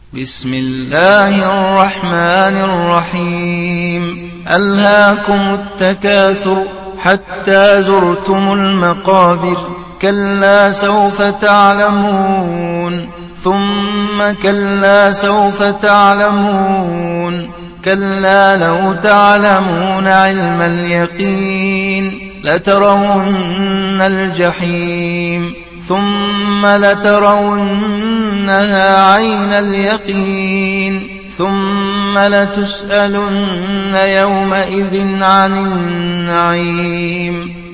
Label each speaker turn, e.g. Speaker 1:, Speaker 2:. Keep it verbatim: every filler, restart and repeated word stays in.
Speaker 1: بسم الله الرحمن الرحيم. ألهاكم التكاثر حتى زرتم المقابر، كلا سوف تعلمون ثم كلا سوف تعلمون، كلا لو تعلمون علم اليقين لترون الجحيم ثم لترونها عين اليقين ثم لتسألن يومئذ عن النعيم.